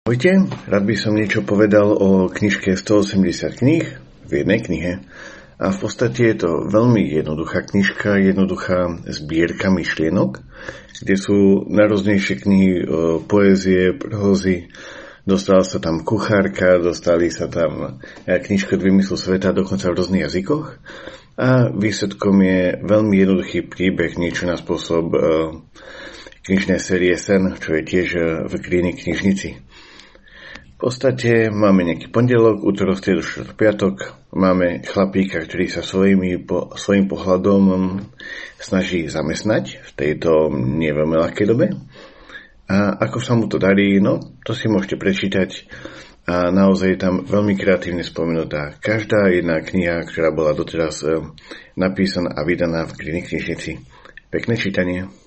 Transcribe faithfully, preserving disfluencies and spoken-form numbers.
Ahojte, rád by som niečo povedal o knižke stoosemdesiat kníh v jednej knihe. A v podstate je to veľmi jednoduchá knižka, jednoduchá zbierka myšlienok, kde sú najrôznejšie knihy poézie, prózy, dostala sa tam kuchárka, dostali sa tam knižka od vymyslu sveta, dokonca v rôznych jazykoch. A výsledkom je veľmi jednoduchý príbeh, niečo na spôsob knižnej série Sen, čo je tiež v Grini knižnici. V podstate máme nejaký pondelok, útorok, stredu, štvrtok, piatok. Máme chlapíka, ktorý sa svojimi, po, svojim pohľadom snaží zamestnať v tejto nie veľmi ľahkej dobe. A ako sa mu to darí, no to si môžete prečítať. A naozaj je tam veľmi kreatívne spomenutá každá jedna kniha, ktorá bola doteraz napísaná a vydaná v Grini knižnici. Pekné čítanie.